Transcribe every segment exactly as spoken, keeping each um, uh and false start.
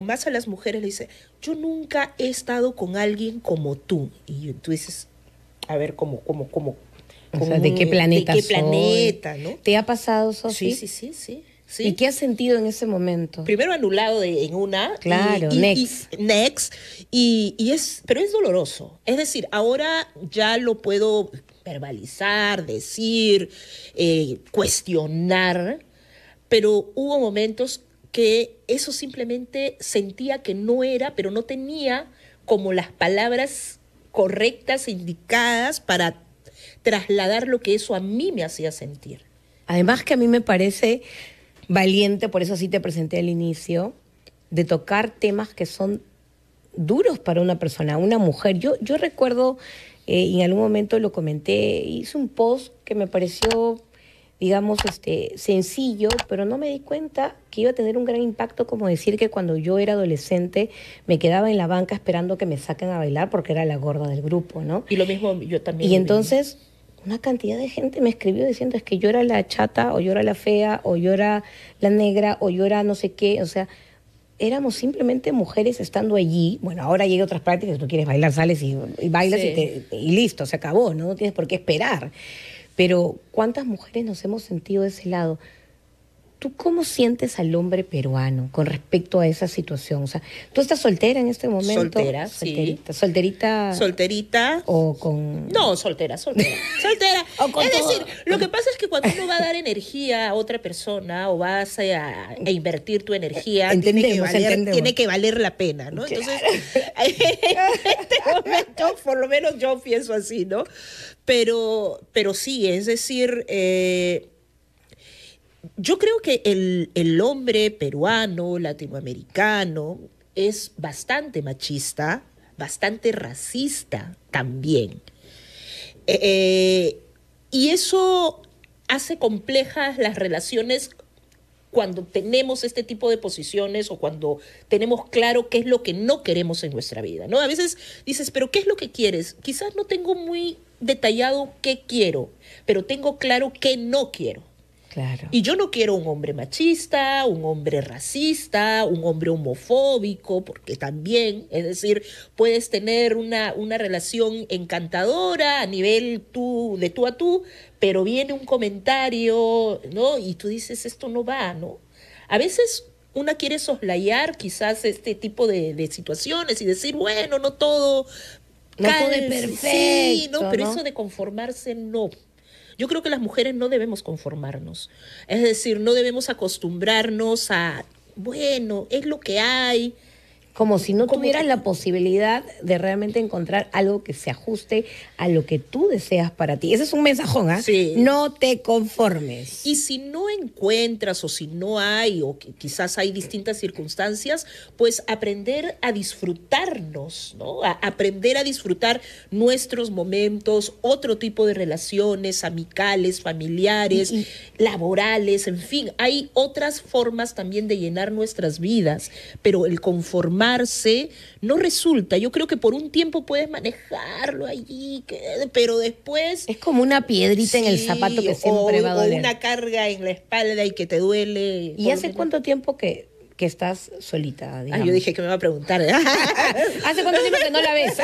más a las mujeres le dice, yo nunca he estado con alguien como tú. Y tú dices, a ver, ¿cómo, cómo, cómo? O sea, ¿de qué planeta ¿De qué soy? planeta, no? ¿Te ha pasado, Sofi? Sí, sí, sí, sí. ¿Sí? ¿Y qué has sentido en ese momento? Primero anulado de, en una. Claro, y, y, next. Y, next. Y, y es, pero es doloroso. Es decir, ahora ya lo puedo verbalizar, decir, eh, cuestionar, pero hubo momentos que eso simplemente sentía que no era, pero no tenía como las palabras correctas, indicadas para trasladar lo que eso a mí me hacía sentir. Además que a mí me parece valiente, por eso sí te presenté al inicio, de tocar temas que son duros para una persona, una mujer. Yo, yo recuerdo, eh, y en algún momento lo comenté, hice un post que me pareció, digamos, este, sencillo, pero no me di cuenta que iba a tener un gran impacto, como decir que cuando yo era adolescente me quedaba en la banca esperando que me saquen a bailar porque era la gorda del grupo, ¿no? Y lo mismo yo también. Y entonces una cantidad de gente me escribió diciendo es que yo era la chata, o yo era la fea, o yo era la negra, o yo era no sé qué, o sea, éramos simplemente mujeres estando allí. Bueno, ahora llega otras prácticas, tú quieres bailar, sales y, y bailas, sí, y, te, y listo, se acabó, ¿no? No tienes por qué esperar. Pero ¿cuántas mujeres nos hemos sentido de ese lado? ¿Tú cómo sientes al hombre peruano con respecto a esa situación? O sea, ¿tú estás soltera en este momento? Soltera, solterita, sí. ¿Solterita? Solterita. ¿O con...? No, soltera, soltera. Soltera. O con es todo. decir, lo que pasa es que cuando uno va a dar energía a otra persona o vas a, a invertir tu energía, tiene que, valer, tiene que valer la pena, ¿no? Claro. Entonces, en este momento, por lo menos yo pienso así, ¿no? Pero, pero sí, es decir... Eh, yo creo que el, el hombre peruano, latinoamericano, es bastante machista, bastante racista también. Eh, y eso hace complejas las relaciones cuando tenemos este tipo de posiciones o cuando tenemos claro qué es lo que no queremos en nuestra vida, ¿no? A veces dices, ¿pero qué es lo que quieres? Quizás no tengo muy detallado qué quiero, pero tengo claro qué no quiero. Claro. Y yo no quiero un hombre machista, un hombre racista, un hombre homofóbico, porque también, es decir, puedes tener una, una relación encantadora a nivel tú, de tú a tú, pero viene un comentario, ¿no? Y tú dices, esto no va, ¿no? A veces una quiere soslayar quizás este tipo de, de situaciones y decir, bueno, no todo... No todo es perfecto, sí, ¿no? Pero ¿no? eso de conformarse, no. Yo creo que las mujeres no debemos conformarnos. Es decir, no debemos acostumbrarnos a, bueno, es lo que hay. Como si no Como tuvieras que... la posibilidad de realmente encontrar algo que se ajuste a lo que tú deseas para ti. Ese es un mensajón, ¿ah? ¿eh? Sí. No te conformes. Y si no encuentras o si no hay, o que quizás hay distintas circunstancias, pues aprender a disfrutarnos, ¿no? A aprender a disfrutar nuestros momentos, otro tipo de relaciones amicales, familiares, y, y... laborales, en fin. Hay otras formas también de llenar nuestras vidas, pero el conformarse no resulta. Yo creo que por un tiempo puedes manejarlo allí, pero después... Es como una piedrita sí, en el zapato que siempre o, va a doler. O una carga en la espalda y que te duele. ¿Y hace cuánto tiempo que, que estás solita, digamos? Ah, yo dije que me iba a preguntar. ¿Hace cuánto tiempo que no la ves?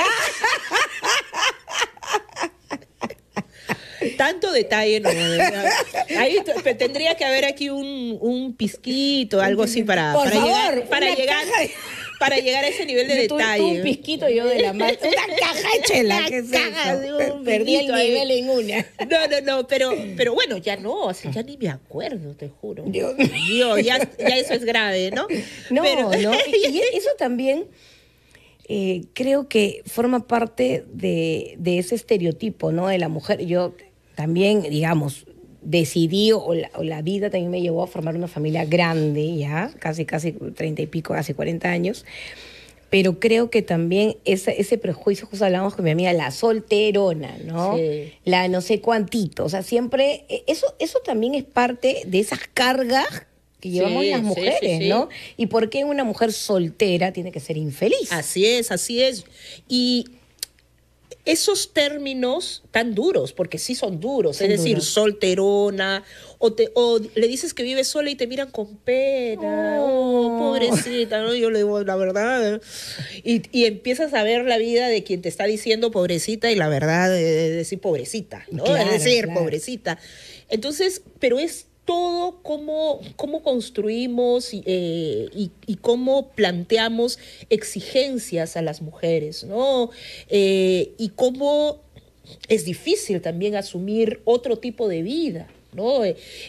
Tanto detalle, no. Ahí tendría que haber aquí un, un pizquito, algo así para, Por para favor, llegar, para llegar, de... para llegar a ese nivel de yo detalle. Tuve un pisquito yo de la mata, una caja de chela, una ¿qué es caja eso? De un Perdí el nivel ahí. En una. No, no, no, pero, pero bueno, ya no, o sea, ya ni me acuerdo, te juro. Dios, Dios ya, ya eso es grave, ¿no? No, pero, no, y, y eso también eh, creo que forma parte de, de ese estereotipo, ¿no? De la mujer. Yo también, digamos, decidí, o la, o la vida también me llevó a formar una familia grande, ya, casi, casi treinta y pico, casi cuarenta años, pero creo que también ese, ese prejuicio, justo hablamos con mi amiga, la solterona, ¿no? Sí. La no sé cuantito, o sea, siempre, eso, eso también es parte de esas cargas que llevamos sí, las mujeres, sí, sí, sí. ¿no? ¿Y por qué una mujer soltera tiene que ser infeliz? Así es, así es. Y esos términos tan duros, porque sí son duros, son es decir, duros. Solterona, o, te, o le dices que vives sola y te miran con pena, oh, oh pobrecita, ¿no? Yo le digo, la verdad, y, y empiezas a ver la vida de quien te está diciendo pobrecita y la verdad es decir pobrecita, ¿no? Claro, es decir, claro. pobrecita. Entonces, pero es todo cómo, cómo construimos eh, y, y cómo planteamos exigencias a las mujeres, ¿no? Eh, y cómo es difícil también asumir otro tipo de vida, ¿no?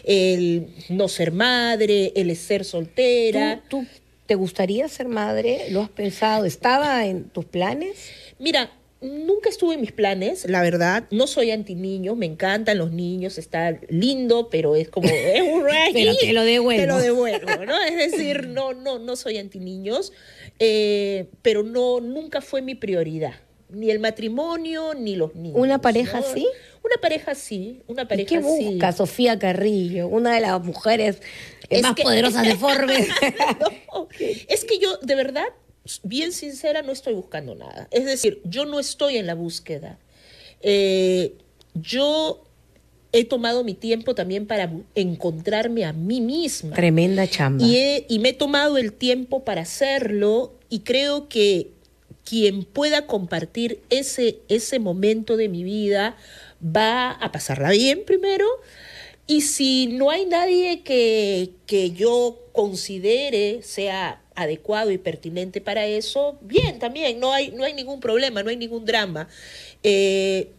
El no ser madre, el ser soltera. ¿Tú, tú te gustaría ser madre? ¿Lo has pensado? ¿Estaba en tus planes? Mira, nunca estuve en mis planes, la verdad. No soy anti niños, me encantan los niños, está lindo, pero es como es un pero te lo devuelvo. Te lo devuelvo, ¿no? Es decir, no, no, no soy anti niños, eh, pero no, nunca fue mi prioridad. Ni el matrimonio, ni los niños. ¿Una pareja ¿no? así? Una pareja sí, una pareja ¿Y qué sí. busca Sofía Carrillo, una de las mujeres es más que... poderosas de Forbes? No, es que yo, de verdad, bien sincera, no estoy buscando nada. Es decir, yo no estoy en la búsqueda. Eh, yo he tomado mi tiempo también para encontrarme a mí misma. Tremenda chamba. Y, he, y me he tomado el tiempo para hacerlo y creo que quien pueda compartir ese, ese momento de mi vida va a pasarla bien primero. Y si no hay nadie que, que yo considere sea adecuado y pertinente para eso, bien, también, no hay, no hay ningún problema, no hay ningún drama. Eh,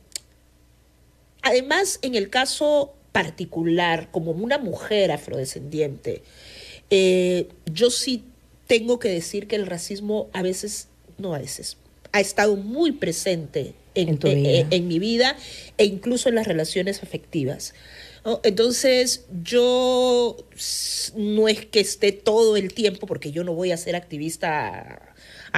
además, en el caso particular, como una mujer afrodescendiente, eh, yo sí tengo que decir que el racismo a veces, no a veces, ha estado muy presente en, en, tu vida. en, en mi vida e incluso en las relaciones afectivas. ¿No? Entonces, yo no es que esté todo el tiempo, porque yo no voy a ser activista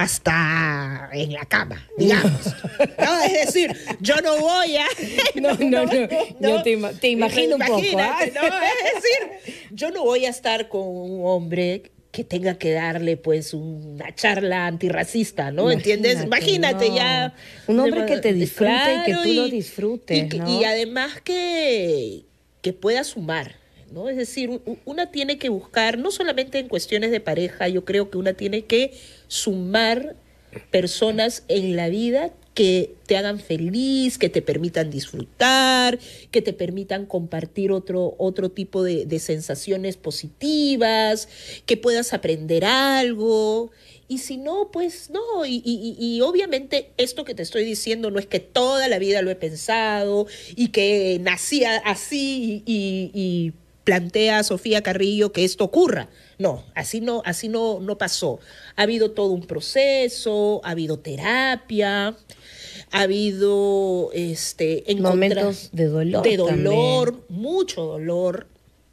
hasta en la cama, digamos. No, es decir, yo no voy a... No, no, no, no, no yo te, te imagino un poco. ¿eh? ¿no? Es decir, yo no voy a estar con un hombre que tenga que darle pues una charla antirracista, ¿no? Imagínate, ¿entiendes? Imagínate no. ya... Un hombre que te disfrute claro, y que tú y, lo disfrutes, y, ¿no? Y además que... que pueda sumar, ¿no? Es decir, una tiene que buscar, no solamente en cuestiones de pareja, yo creo que una tiene que sumar personas en la vida que te hagan feliz, que te permitan disfrutar, que te permitan compartir otro, otro tipo de, de sensaciones positivas, que puedas aprender algo. Y si no, pues no. Y, y, y obviamente esto que te estoy diciendo no es que toda la vida lo he pensado y que nací así y, y, y plantea a Sofía Carrillo que esto ocurra. No, así no, así no, no pasó. Ha habido todo un proceso, ha habido terapia, ha habido este, momentos de dolor. De dolor, también. Mucho dolor.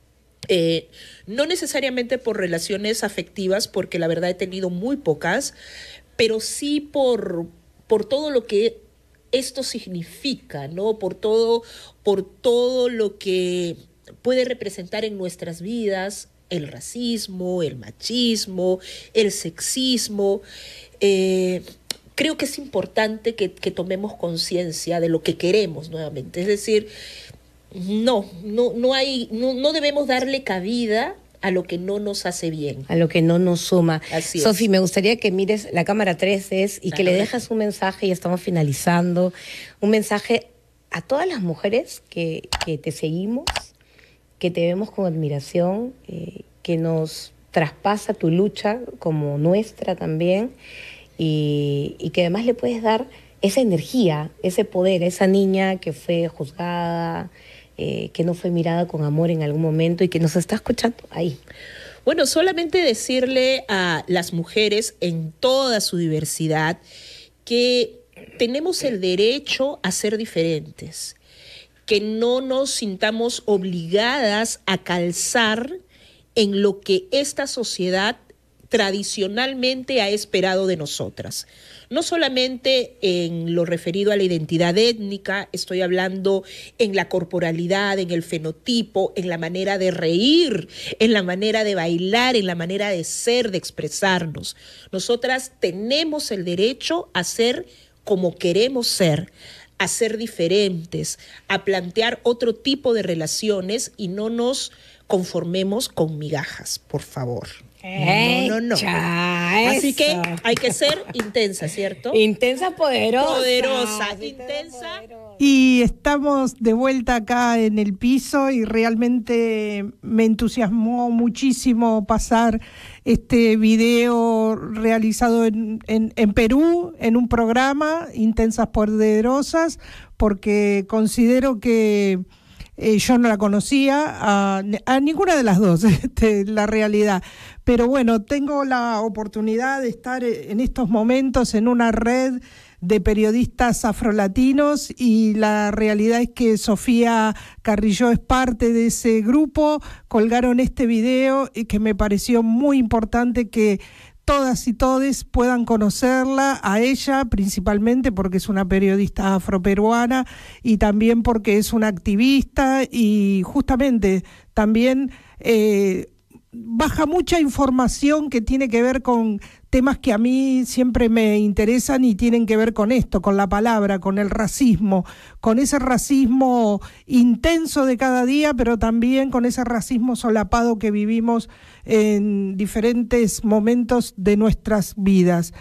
Eh, no necesariamente por relaciones afectivas, porque la verdad he tenido muy pocas, pero sí por, por todo lo que esto significa, ¿no? Por todo, por todo lo que puede representar en nuestras vidas el racismo, el machismo, el sexismo. Eh, creo que es importante que, que tomemos conciencia de lo que queremos nuevamente, es decir, No, no, no hay, no, no debemos darle cabida a lo que no nos hace bien. A lo que no nos suma. Así Sofi, es. me gustaría que mires la cámara tres es y que le dejas un mensaje, y estamos finalizando, un mensaje a todas las mujeres que, que te seguimos, que te vemos con admiración, eh, que nos traspasa tu lucha como nuestra también, y, y que además le puedes dar esa energía, ese poder a esa niña que fue juzgada, Eh, que no fue mirada con amor en algún momento y que nos está escuchando ahí. Bueno, solamente decirle a las mujeres en toda su diversidad que tenemos el derecho a ser diferentes, que no nos sintamos obligadas a calzar en lo que esta sociedad tradicionalmente ha esperado de nosotras. No solamente en lo referido a la identidad étnica, estoy hablando en la corporalidad, en el fenotipo, en la manera de reír, en la manera de bailar, en la manera de ser, de expresarnos. Nosotras tenemos el derecho a ser como queremos ser, a ser diferentes, a plantear otro tipo de relaciones y no nos conformemos con migajas, por favor. No, no, no. Así que hay que ser intensa, ¿cierto? Intensa, poderosa. Poderosa, intensa. Y estamos de vuelta acá en el piso y realmente me entusiasmó muchísimo pasar este video realizado en, en, en Perú, en un programa, Intensas Poderosas, porque considero que Eh, yo no la conocía a, a ninguna de las dos, este, la realidad. Pero bueno, tengo la oportunidad de estar en estos momentos en una red de periodistas afrolatinos y la realidad es que Sofía Carrillo es parte de ese grupo. Colgaron este video y que me pareció muy importante que todas y todes puedan conocerla, a ella principalmente porque es una periodista afroperuana y también porque es una activista y justamente también eh, baja mucha información que tiene que ver con temas que a mí siempre me interesan y tienen que ver con esto, con la palabra, con el racismo, con ese racismo intenso de cada día, pero también con ese racismo solapado que vivimos en diferentes momentos de nuestras vidas.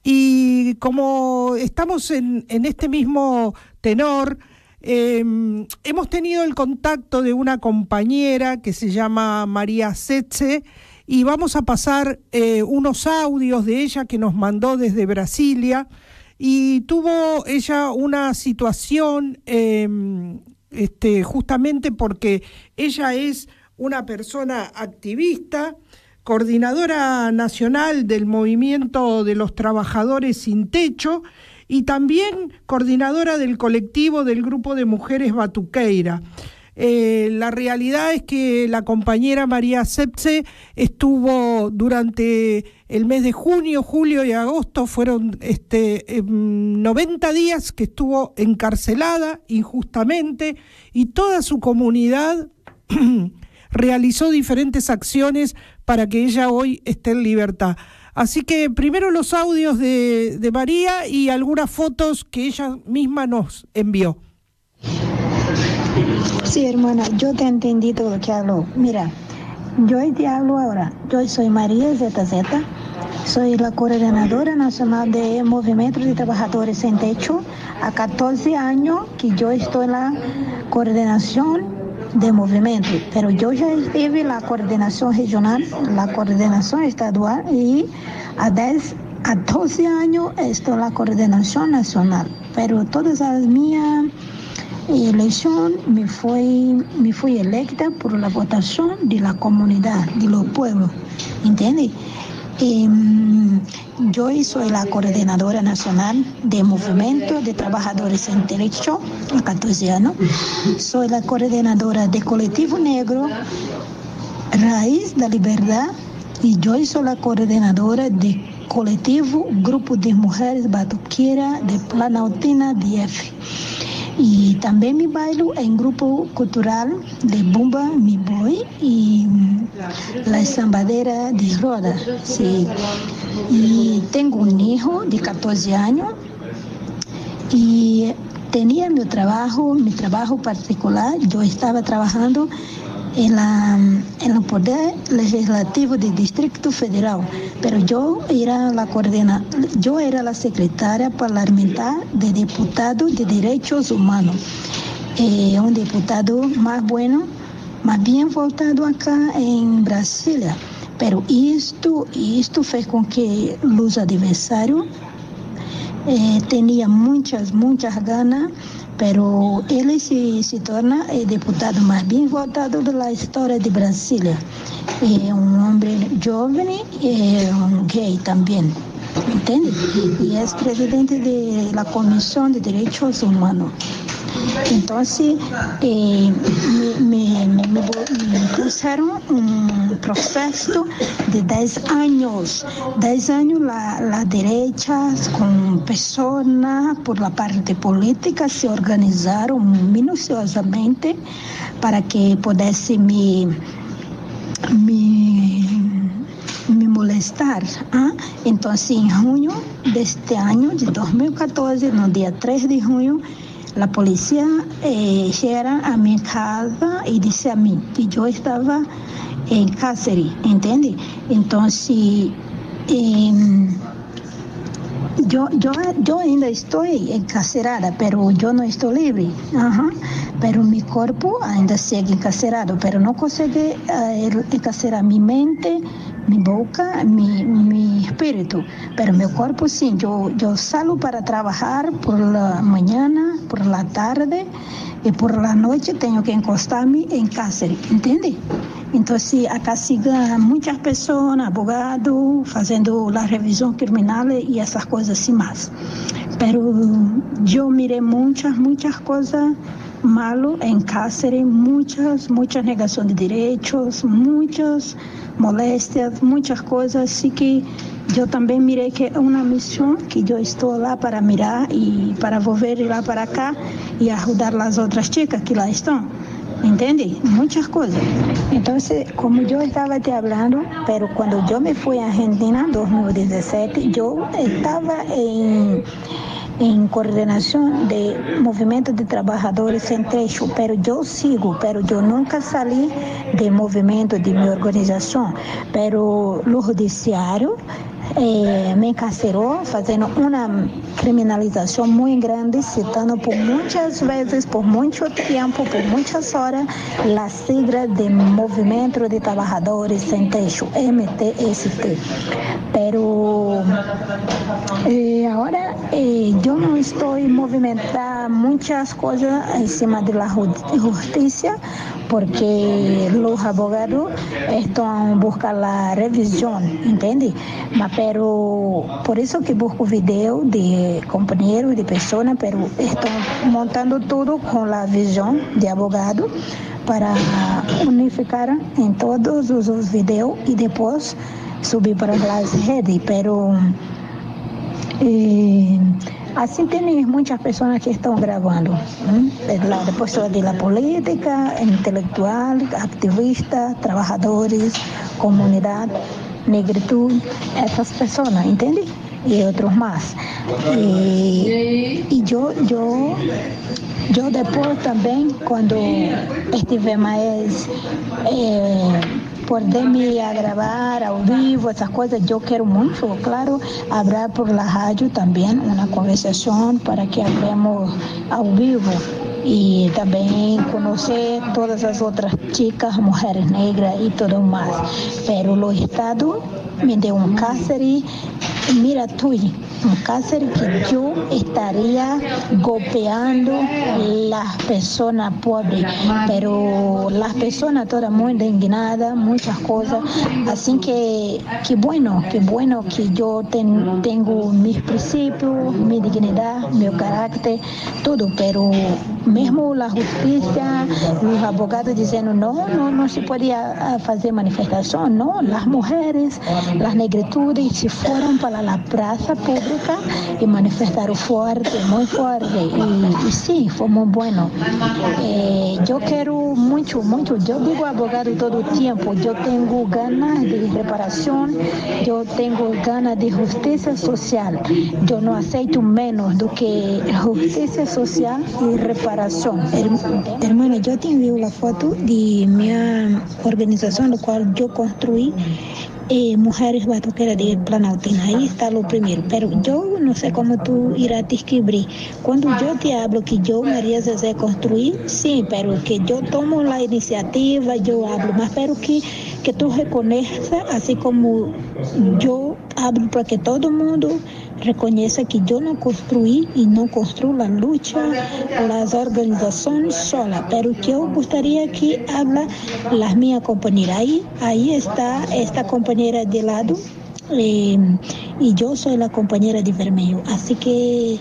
Y como estamos en, en este mismo tenor, eh, hemos tenido el contacto de una compañera que se llama María Setze, y vamos a pasar eh, unos audios de ella que nos mandó desde Brasilia, y tuvo ella una situación eh, este, justamente porque ella es una persona activista, coordinadora nacional del Movimiento de los Trabajadores Sin Techo y también coordinadora del colectivo del Grupo de Mujeres Batuqueira. Eh, la realidad es que la compañera María Setze estuvo durante el mes de junio, julio y agosto, fueron este, eh, noventa días que estuvo encarcelada injustamente y toda su comunidad realizó diferentes acciones para que ella hoy esté en libertad. Así que primero los audios de, de María y algunas fotos que ella misma nos envió. Sí, hermana, yo te entendí todo lo que habló. Mira, yo te hablo ahora. Yo soy María Zeta Zeta, soy la coordinadora nacional de Movimiento de Trabajadores Sin Techo. A catorce años que yo estoy en la coordinación de movimiento, pero yo ya estuve en la coordinación regional, la coordinación estadual y a diez, a doce años estoy en la coordinación nacional, pero todas las mías elección me fui, me fui electa por la votación de la comunidad, de los pueblos, ¿entiendes? Eh, yo soy la coordinadora nacional de Movimiento de Trabajadores Sin Techo, a catorce años. Soy la coordinadora de Colectivo Negro, Raíz de Liberdad, y yo soy la coordinadora de Colectivo Grupo de Mujeres Batuqueira de Planaltina D F. Y también me bailo en grupo cultural de Bumba Mi Boy y la zambadera de roda. Sí. Y tengo un hijo de catorce años y tenía mi trabajo, mi trabajo particular. Yo estaba trabajando en, la, en el Poder Legislativo del Distrito Federal, pero yo era la coordina, yo era la secretaria parlamentar de diputado de Derechos Humanos, eh, un diputado más bueno, más bien votado acá en Brasilia. Pero esto, esto fue con que los adversarios eh, tenían muchas, muchas ganas, pero él se, se torna el diputado más bien votado de la historia de Brasilia. Eh, un hombre joven y eh, un gay también, ¿entiendes? Y es presidente de la Comisión de Derechos Humanos. Entonces, eh, me, me, me, me pusieron un proceso de diez años. diez años la, las derechas con personas por la parte política se organizaron minuciosamente para que pudiese me, me, me molestar. ¿eh? Entonces, en junio de este año, de dos mil catorce, no día tres de junio, La policía eh, llega a mi casa y dice a mí que yo estaba en Cáceres, ¿entiende? Entonces, eh, yo, yo, yo ainda estoy encarcerada, pero yo no estoy libre. Ajá. Pero mi cuerpo ainda sigue encarcerado, pero no consigue uh, encarcerar mi mente, mi boca, mi, mi espíritu. Pero mi cuerpo sí, yo, yo salgo para trabajar por la mañana, por la tarde y por la noche tengo que encostarme en cárcel, ¿entiende? Entonces, acá siguen muchas personas, abogados, haciendo la revisión criminal y esas cosas así más. Pero yo miré muchas, muchas cosas malas en Cáceres, muchas, muchas negaciones de derechos, muchas molestias, muchas cosas. Así que yo también miré que es una misión que yo estoy lá para mirar y para volver lá para acá y ayudar a las otras chicas que lá están. ¿Entende? Muchas cosas. Entonces, como yo estaba te hablando, pero cuando yo me fui a Argentina en dos mil diecisiete, yo estaba en, en coordinación de movimientos de trabajadores sem techo, pero yo sigo, pero yo nunca salí del movimiento de mi organización, pero lo judiciario Eh, me encarceró haciendo una criminalización muy grande, citando por muchas veces, por mucho tiempo, por muchas horas, la sigla del Movimiento de Trabajadores Sem Techo, M T S T. Pero eh, ahora eh, yo no estoy movimentando muchas cosas encima de la justicia, porque los abogados están buscando la revisión, ¿entiende? Pero por eso que busco video de compañeros, de personas, pero están montando todo con la visión de abogado para unificar en todos los videos y después subir para las redes. Pero eh, assim tem muitas pessoas que estão gravando, ¿eh? La pessoas de la política, intelectual, activistas, trabalhadores, comunidade, negritude, essas pessoas, entende? Y otros más. Y, y yo, yo, yo después también, cuando estive más eh, poderme a grabar ao vivo, essas coisas, eu quero muito, claro, abrir por la rádio também uma conversação para que hablemos ao vivo e também conhecer todas as outras chicas, mulheres negras e tudo mais. Pero o Estado me deu um cárcere, mira tú, un cárcel que yo estaría golpeando las personas pobres, pero las personas todas muy indignadas, muchas cosas, así que, que bueno, que bueno que yo ten, tengo mis principios, mi dignidad, mi carácter, todo, pero mesmo la justicia, los abogados diciendo no, no, no se podía hacer manifestación, no, las mujeres, las negritudes se fueron para la plaza pública y manifestaron fuerte, muy fuerte, y, y sí, fue muy bueno. Eh, yo quiero mucho, mucho, yo digo abogado todo el tiempo, yo tengo ganas de reparación, yo tengo ganas de justicia social, yo no acepto menos do que justicia social y reparación. Hermana, yo te envío la foto de mi organización, la cual yo construí, Eh, Mujeres Batuqueras de Planaltina, ahí está lo primero, pero yo no sé cómo tú irás a descubrir. Cuando yo te hablo que yo, María Zezé, construí, sí, pero que yo tomo la iniciativa, yo hablo más, pero que, que tú reconozcas, así como yo hablo para que todo el mundo reconheça que eu não construí e não construo a luta, as organizações sola, pero que eu gostaria que habla las minhas companheiras. Aí, aí está esta companheira de lado eh, e eu sou a companheira de vermelho. Assim que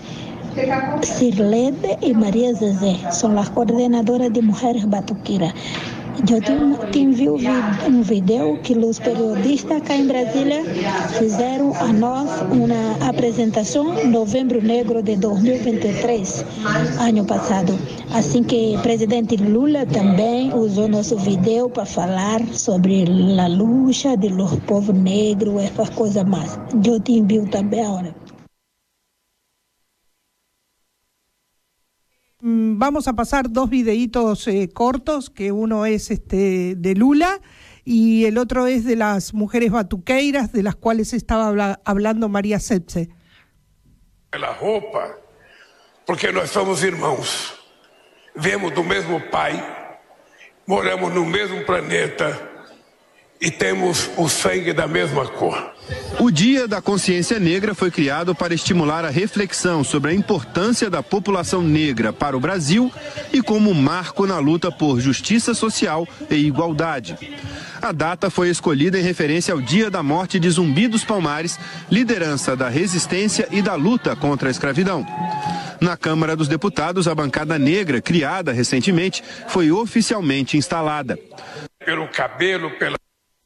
Sirlede e Maria Zezé são as coordenadoras de Mulheres Batuqueiras. Eu te, te envio um vídeo que os periodistas aqui em Brasília fizeram a nós uma apresentação em Novembro Negro de dois mil e vinte e três, ano passado. Assim que o presidente Lula também usou nosso vídeo para falar sobre a luta de los povos negros, essas coisas mais. Eu te envio também agora. Vamos a pasar dos videitos eh, cortos, que uno es este de Lula y el otro es de las mujeres batuqueiras, de las cuales estaba habla, hablando María Sepse. La roupa, porque nós somos irmãos, viemos do mesmo pai, moramos no mesmo planeta e temos o sangue da mesma cor. O Dia da Consciência Negra foi criado para estimular a reflexão sobre a importância da população negra para o Brasil e como marco na luta por justiça social e igualdade. A data foi escolhida em referência ao dia da morte de Zumbi dos Palmares, liderança da resistência e da luta contra a escravidão. Na Câmara dos Deputados, a bancada negra, criada recentemente, foi oficialmente instalada. Pelo cabelo, pela...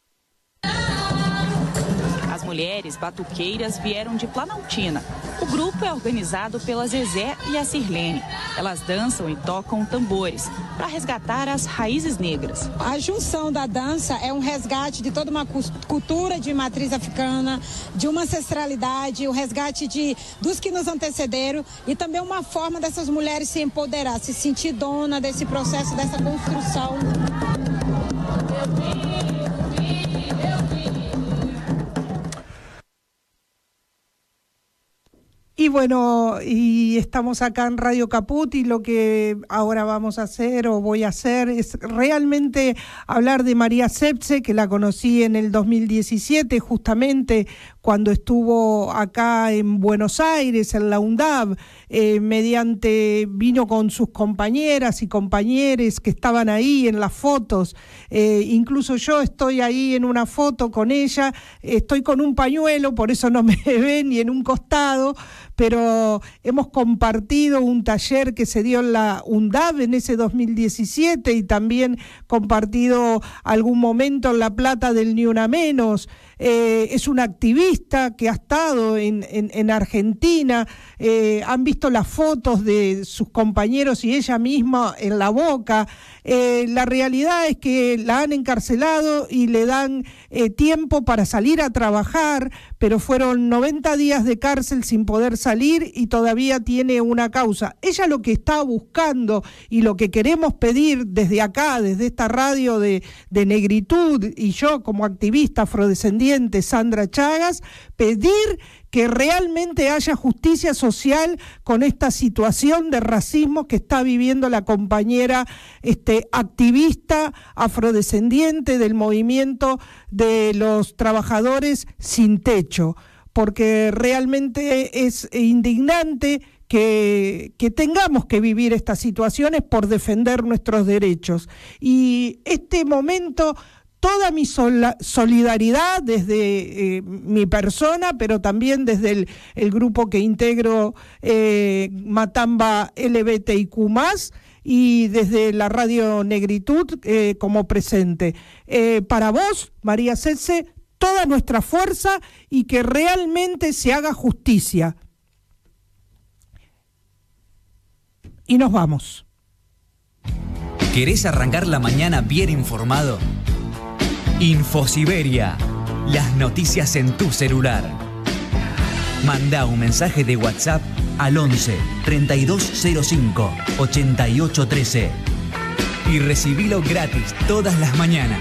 As mulheres batuqueiras vieram de Planaltina. O grupo é organizado pela Zezé e a Sirlene. Elas dançam e tocam tambores para resgatar as raízes negras. A junção da dança é um resgate de toda uma cultura de matriz africana, de uma ancestralidade, o resgate de, dos que nos antecederam e também uma forma dessas mulheres se empoderar, se sentir dona desse processo, dessa construção. Y bueno, y estamos acá en Radio Caput y lo que ahora vamos a hacer o voy a hacer es realmente hablar de María Sepse, que la conocí en el dos mil diecisiete, justamente cuando estuvo acá en Buenos Aires, en la UNDAB, eh, mediante, vino con sus compañeras y compañeros que estaban ahí en las fotos, eh, incluso yo estoy ahí en una foto con ella, estoy con un pañuelo, por eso no me ven ni en un costado, pero hemos compartido un taller que se dio en la UNDAB en ese dos mil diecisiete y también compartido algún momento en La Plata del Ni Una Menos. Eh, es una activista que ha estado en, en, en Argentina, eh, han visto las fotos de sus compañeros y ella misma en La Boca. Eh, la realidad es que la han encarcelado y le dan eh, tiempo para salir a trabajar, pero fueron noventa días de cárcel sin poder salir y todavía tiene una causa. Ella lo que está buscando y lo que queremos pedir desde acá, desde esta radio de, de Negritud y yo como activista afrodescendiente, Sandra Chagas, pedir que realmente haya justicia social con esta situación de racismo que está viviendo la compañera este, activista afrodescendiente del movimiento de los trabajadores sin techo, porque realmente es indignante que, que tengamos que vivir estas situaciones por defender nuestros derechos. Y este momento... Toda mi sol- solidaridad desde eh, mi persona, pero también desde el, el grupo que integro eh, Matamba L G B T I Q más, y desde la Radio Negritud eh, como presente. Eh, para vos, María Sepse, toda nuestra fuerza y que realmente se haga justicia. Y nos vamos. ¿Querés arrancar la mañana bien informado? Infosiberia, las noticias en tu celular. Manda un mensaje de WhatsApp al once, treinta y dos cero cinco, ochenta y ocho trece y recibilo gratis todas las mañanas.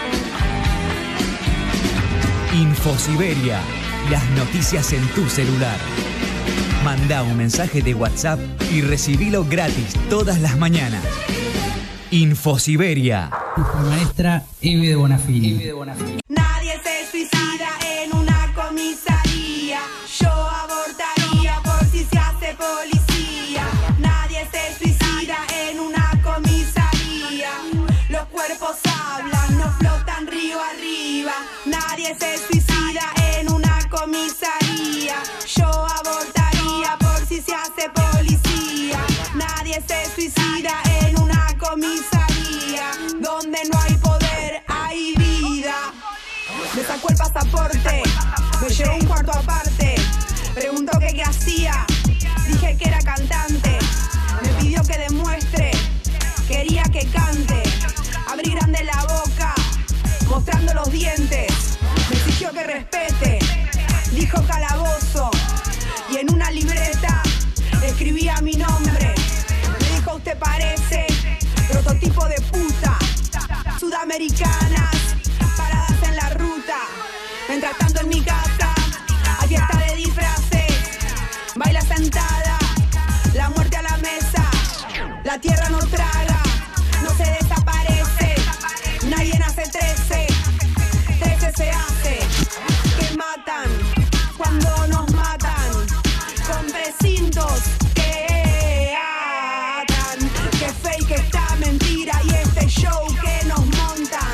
Infosiberia, las noticias en tu celular. Manda un mensaje de WhatsApp y recibilo gratis todas las mañanas. Infosiberia. Maestra Eve de Bonafini. Nadie se suicida en una comisaría. Yo abortaría por si se hace policía. Nadie se suicida en una comisaría. Los cuerpos hablan, no flotan río arriba. Nadie se suicida en una comisaría. Yo abortaría por si se hace policía. Nadie se suicida en una comisaría. Donde no hay poder, hay vida. Me sacó el pasaporte, me llevó un cuarto aparte. Preguntó que qué hacía, dije que era cantante. Me pidió que demuestre, quería que cante. Abrí grande la boca, mostrando los dientes. Me exigió que respete, dijo calabozo. Y en una libreta escribía mi nombre. Me dijo te parece? Prototipo de puta, sudamericanas, paradas en la ruta. Mientras tanto en mi casa, hay fiesta de disfraces, baila sentada, la muerte a la mesa, la tierra no traga, no se desaparece, nadie nace trece, trece se hace, que matan, cuando nos matan, con precintos que atan, que fake esta mentira y este show que nos montan.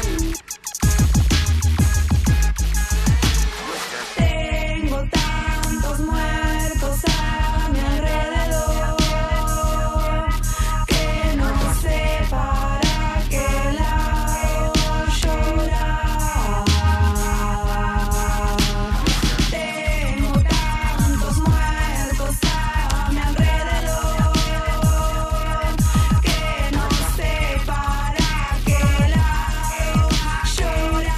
Tengo tantos muertos a mi alrededor que no sé para qué lado llorar. Tengo tantos muertos a mi alrededor que no sé para qué lado llorar.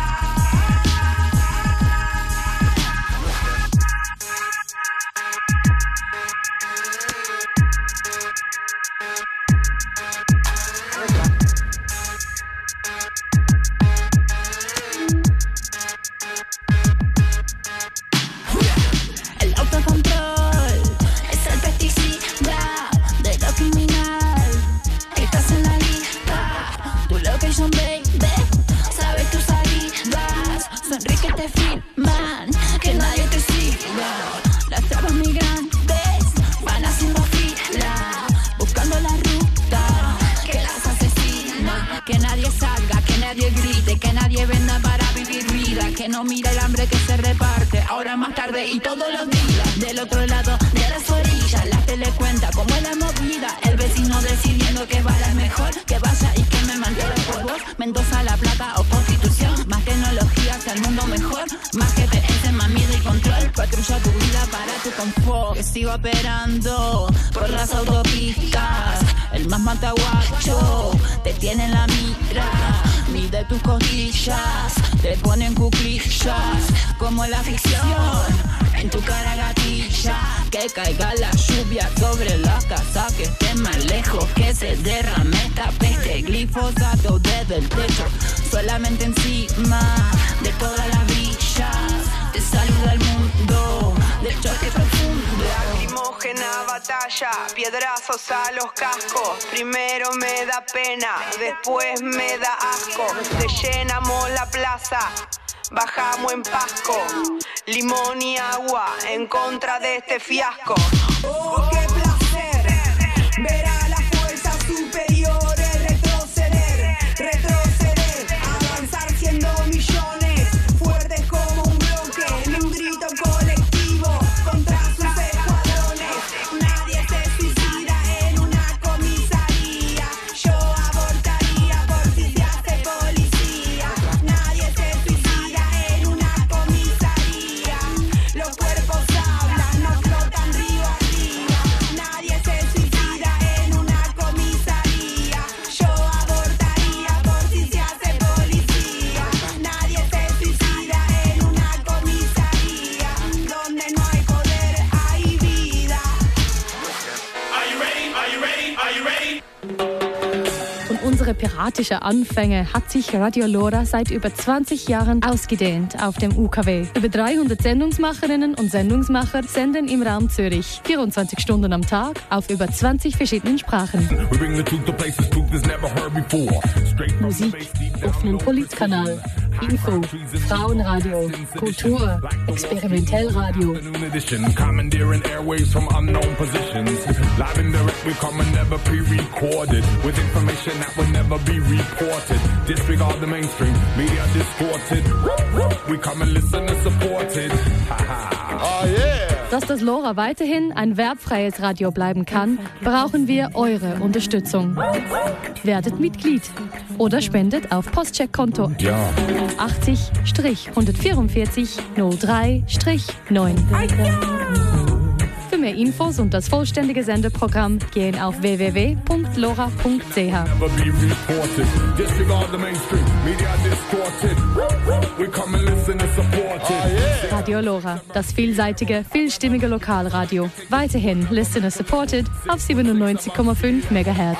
El autocontrol es el pesticida de lo criminal. Estás en la lista, tu location baby, sabes tus salidas, sonríe que te filman, que nadie te siga. Las trabas migrantes van haciendo fila, buscando la ruta que las asesina. Que nadie salga, que nadie grite, que nadie venda para vivir vida, que no mira el hambre que se reparte, ahora más tarde y todos los días. Del otro lado de las orillas, la tele cuenta cómo es la movida, el vecino decidiendo que vale mejor, que vaya y que me mantenga por vos. Mendoza, La Plata o Constitución, más tecnología hacia el mundo mejor, más G P S, más miedo y control, patrulla tu vida para tu confort. Que sigo operando por las autopistas, el más mataguacho te tiene en la mira, mide tus costillas, te ponen cuclillas como en la ficción, en tu cara gatilla. Que caiga la lluvia sobre la casa, que esté más lejos, que se derrame esta peste, glifosato desde el techo, solamente encima de todas las villas, te saluda el mundo del choque profundo. Lacrimógena batalla, piedrazos a los cascos, primero me da pena, después me da asco, te llenamos la plaza, bajamos en Pasco, limón y agua en contra de este fiasco. Oh, qué placer ver a las fuerzas superiores retroceder, retroceder, avanzar siendo millones, fuertes como un bloque, en un grito colectivo contra sus escuadrones. Nadie se suicida en una comisaría, yo abortaría por si se hace policía. Nadie se suicida en una comisaría, los cuerpos hablan, no flotan río arriba. Nadie se suicida en una comisaría, yo abortaría por si se hace policía. Nadie se suicida en una comisaría, donde no hay poder hay vida. Are you ready? Are you ready? Are you ready? Um unsere piratische Anfänge hat sich Radio Lora seit über zwanzig Jahren ausgedehnt auf dem U K W. Über dreihundert Sendungsmacherinnen und Sendungsmacher senden im Raum Zürich vierundzwanzig Stunden am Tag auf über zwanzig verschiedenen Sprachen. Musik auf einem Politkanal, Info, Frauenradio, Kultur, Experimentellradio. Commandeering airwaves from unknown positions. Live and direct, we come and never pre-recorded. With information that will never be reported. Disregard the mainstream, media distorted. We come and listen and support it. Oh yeah! Dass das Lora weiterhin ein werbfreies Radio bleiben kann, brauchen wir eure Unterstützung. Werdet Mitglied oder spendet auf Postcheckkonto Ja. achtzig hundertvierundvierzig null drei neun. Für mehr Infos und das vollständige Sendeprogramm gehen auf w w w punkt lora punkt c h. Never be reported. Disregard the mainstream, media distorted. We come and listen and support it. Radio Lora, das vielseitige, vielstimmige Lokalradio. Weiterhin Listener Supported auf siebenundneunzig Komma fünf Megahertz.